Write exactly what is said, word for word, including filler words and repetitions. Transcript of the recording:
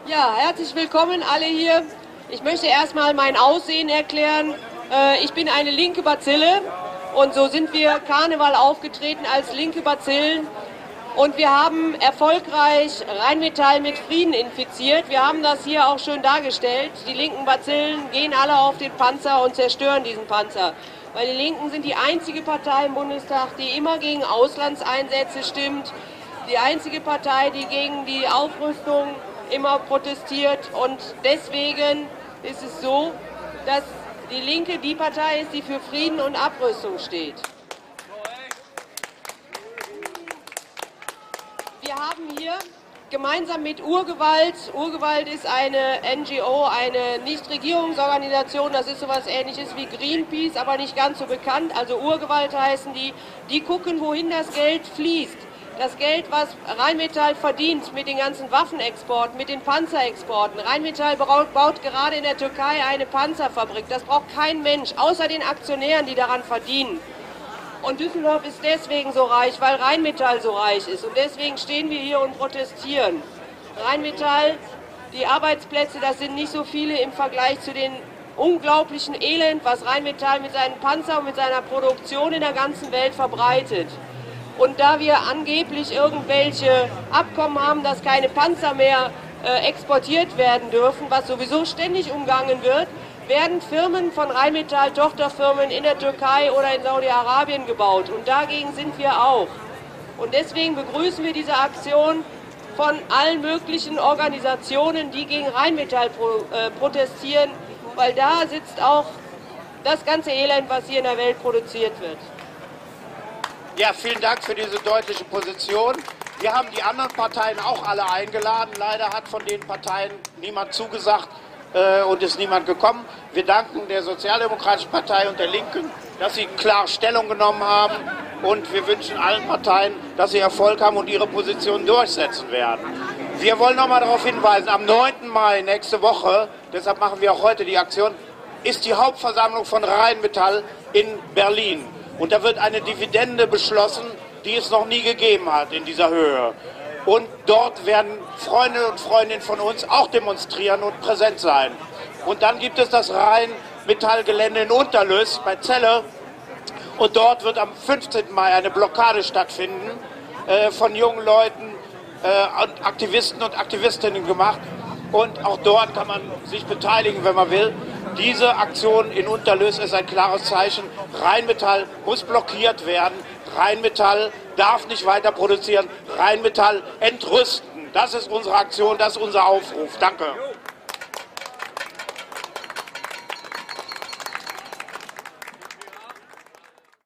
Ja, herzlich willkommen alle hier. Ich möchte erstmal mein Aussehen erklären. Ich bin eine linke Bazille und so sind wir Karneval aufgetreten als linke Bazillen. Und wir haben erfolgreich Rheinmetall mit Frieden infiziert. Wir haben das hier auch schön dargestellt. Die linken Bazillen gehen alle auf den Panzer und zerstören diesen Panzer. Weil die Linken sind die einzige Partei im Bundestag, die immer gegen Auslandseinsätze stimmt. Die einzige Partei, die gegen die Aufrüstung immer protestiert. Und deswegen ist es so, dass die Linke die Partei ist, die für Frieden und Abrüstung steht. Wir haben hier gemeinsam mit Urgewalt, Urgewalt ist eine N G O, eine Nichtregierungsorganisation, das ist sowas Ähnliches wie Greenpeace, aber nicht ganz so bekannt, also Urgewalt heißen die, die gucken, wohin das Geld fließt. Das Geld, was Rheinmetall verdient mit den ganzen Waffenexporten, mit den Panzerexporten. Rheinmetall baut, baut gerade in der Türkei eine Panzerfabrik. Das braucht kein Mensch, außer den Aktionären, die daran verdienen. Und Düsseldorf ist deswegen so reich, weil Rheinmetall so reich ist. Und deswegen stehen wir hier und protestieren. Rheinmetall, die Arbeitsplätze, das sind nicht so viele im Vergleich zu den unglaublichen Elend, was Rheinmetall mit seinen Panzern und mit seiner Produktion in der ganzen Welt verbreitet. Und da wir angeblich irgendwelche Abkommen haben, dass keine Panzer mehr äh, exportiert werden dürfen, was sowieso ständig umgangen wird, werden Firmen von Rheinmetall, Tochterfirmen in der Türkei oder in Saudi-Arabien gebaut. Und dagegen sind wir auch. Und deswegen begrüßen wir diese Aktion von allen möglichen Organisationen, die gegen Rheinmetall pro, äh, protestieren, weil da sitzt auch das ganze Elend, was hier in der Welt produziert wird. Ja, vielen Dank für diese deutliche Position. Wir haben die anderen Parteien auch alle eingeladen. Leider hat von den Parteien niemand zugesagt äh, und ist niemand gekommen. Wir danken der Sozialdemokratischen Partei und der Linken, dass sie klar Stellung genommen haben. Und wir wünschen allen Parteien, dass sie Erfolg haben und ihre Position durchsetzen werden. Wir wollen noch mal darauf hinweisen, am neunten Mai, nächste Woche, deshalb machen wir auch heute die Aktion, ist die Hauptversammlung von Rheinmetall in Berlin. Und da wird eine Dividende beschlossen, die es noch nie gegeben hat in dieser Höhe. Und dort werden Freunde und Freundinnen von uns auch demonstrieren und präsent sein. Und dann gibt es das Rheinmetall-Gelände in Unterlüß bei Celle. Und dort wird am fünfzehnten Mai eine Blockade stattfinden, äh, von jungen Leuten, äh, und Aktivisten und Aktivistinnen gemacht. Und auch dort kann man sich beteiligen, wenn man will. Diese Aktion in Unterlüß ist ein klares Zeichen. Rheinmetall muss blockiert werden. Rheinmetall darf nicht weiter produzieren. Rheinmetall entrüsten. Das ist unsere Aktion, das ist unser Aufruf. Danke.